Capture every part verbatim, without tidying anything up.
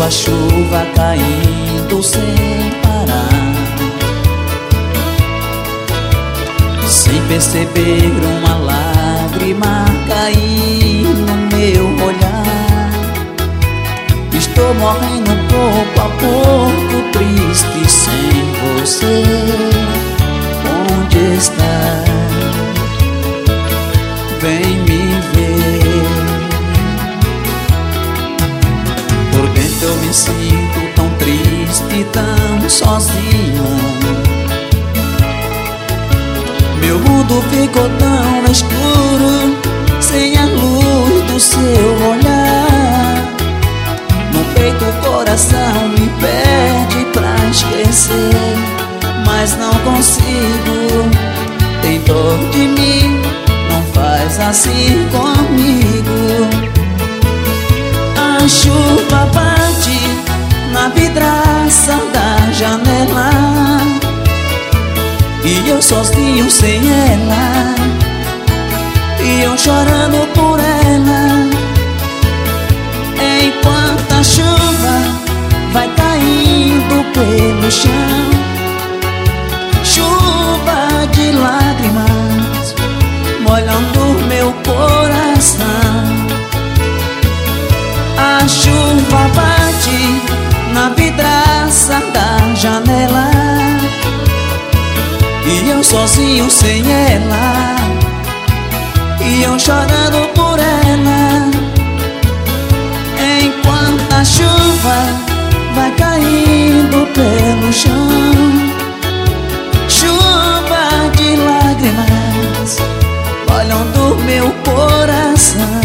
a chuva caindo sem parar, sem perceber uma lágrima cair no meu olhar. Estou morrendo pouco a pouco, triste sem você. Onde está? Vem me ver. Por dentro eu me sinto tão triste, tão sozinho. Meu mundo ficou tão escuro, sem a luz do seu olhar. No peito o coração me pede pra esquecer, mas não consigo. Tem dor de mim, não faz assim comigo. A chuva bate na vidraça da janela, e eu sozinho sem ela, e eu chorando por ela. Enquanto a chuva vai caindo pelo chão, chuva de lágrimas molhando meu coração. A chuva bate na vidraça da janela, e eu sozinho sem ela, e eu chorando por ela. Enquanto a chuva vai caindo pelo chão, chuva de lágrimas molhando meu coração.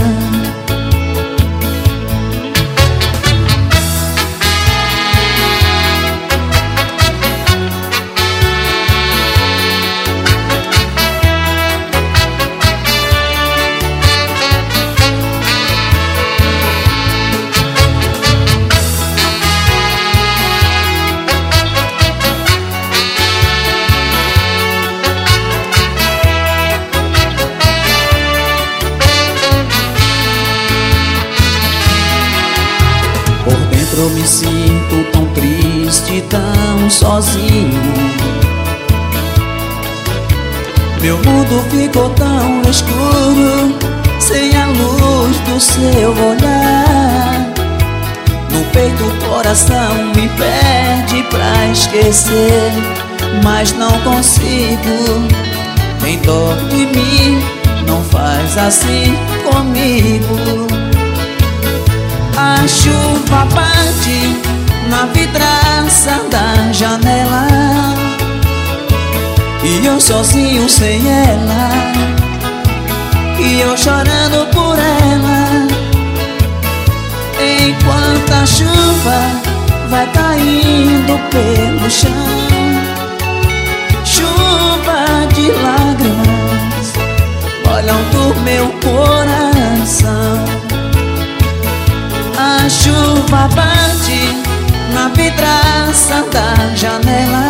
Eu me sinto tão triste, tão sozinho. Meu mundo ficou tão escuro, sem a luz do seu olhar. No peito o coração me pede pra esquecer, mas não consigo. Tem dor de mim, não faz assim comigo. A chuva bate na vidraça da janela, e eu sozinho sem ela, e eu chorando por ela. Enquanto a chuva vai caindo pelo chão, chuva de lágrimas molhando meu coração. A chuva bate na vidraça da janela,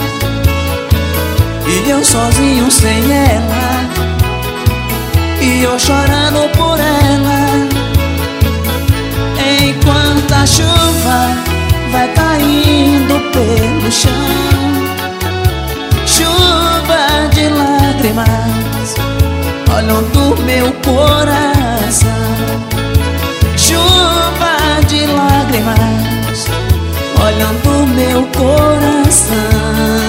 e eu sozinho sem ela, e eu chorando por ela. Enquanto a chuva vai caindo pelo chão, chuva de lágrimas molhando meu coração. Chuva de lágrimas molhando meu coração.